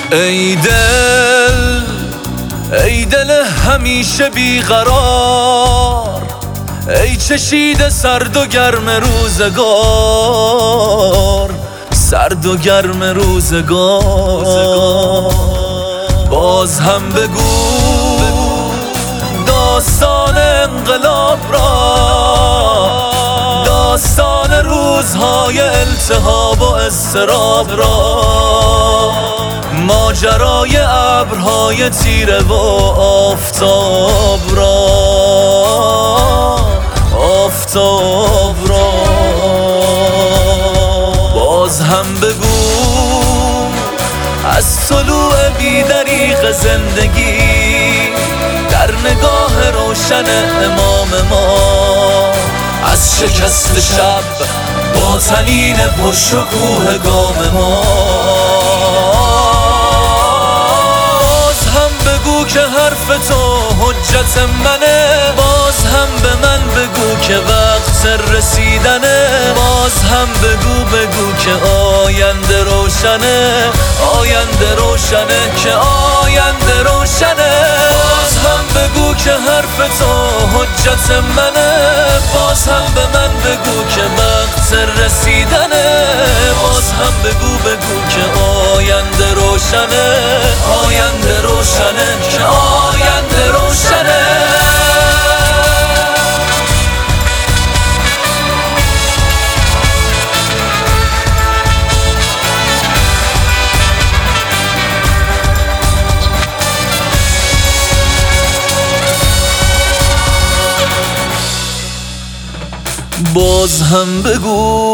ای دل همیشه بیقرار، ای چشیده سرد و گرم روزگار، سرد و گرم روزگار. باز هم بگو داستان انقلاب را، داستان روزهای التهاب و اضطراب را، ماجرای ابرهای تیره و آفتاب را، آفتاب را. باز هم بگو از طلوع بی‌دریغ زندگی در نگاه روشن امام ما، از شکست شب با طنین پرشکوه گام ما. باز هم بگو که حرف تو حجت منه، باز هم به من بگو که وقت رسیدنه، باز هم بگو که آینده روشنه، آینده روشنه، که آینده روشنه. باز هم بگو که حرف تو حجت منه، باز هم به من بگو که وقت رسیدنه، باز هم بگو که آینده روشنه، آینده روشنه، که آینده روشنه. باز هم بگو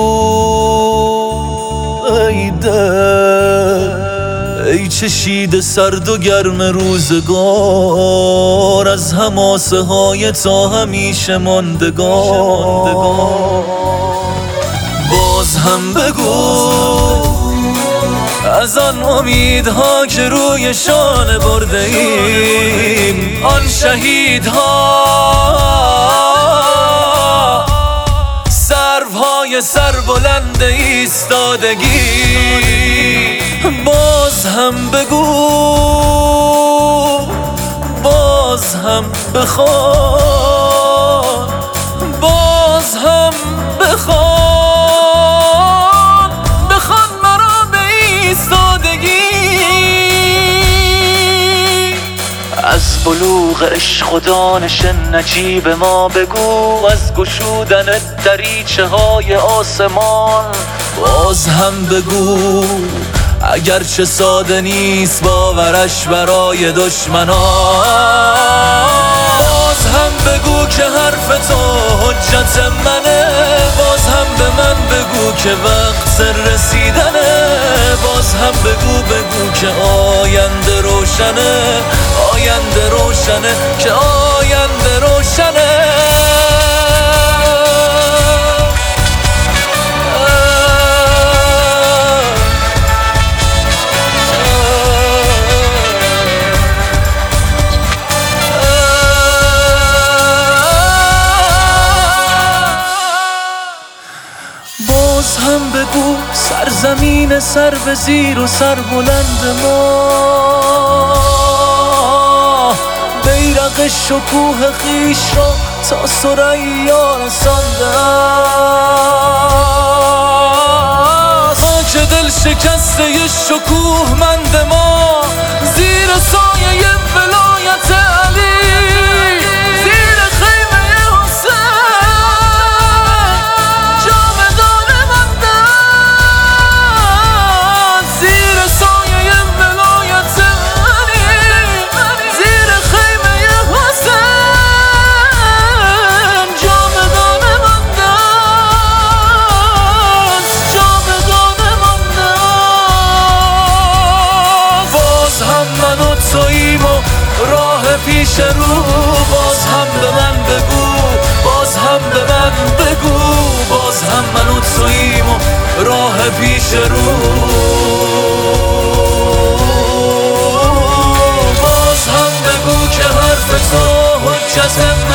ای دل، ای چشیده سرد و گرم روزگار، از حماسه های تا همیشه ماندگار. باز هم بگو از آن امیدها که روی شانه برده ایم، آن شهیدها سروهای سربلند ایستادگی. باز هم بگو، باز هم بخوان، باز هم بخوان، بخوان مرا به ایستادگی. از بلوغ عشق و دانش نجیب ما بگو، از گشودن دریچه های آسمان. باز هم بگو اگرچه ساده نیست باورش برای دشمنان. باز هم بگو که حرف تو حجت منه، باز هم به من بگو که وقت رسیدنه، باز هم بگو که آینده روشنه، آینده روشنه، که آینده روشنه. باز هم بگو سرزمین سر به زیر و سر بلند ما، بیرق شکوه خیش را تا ثریا رسانده است. خاک دل شکسته شکوه مند ما، زیر سایه ولایت علی، زیر خیمه حسین جاودان مانده است. زیر سایه ولایت علی، زیر خیمه حسین جاودان مانده است، جاودان مانده است. باز هم من و توییم و راه پیش رو، باز هم به من بگو، باز هم به من بگو، باز هم من و توییم و راه پیش رو. باز هم بگو که حرف تو حجت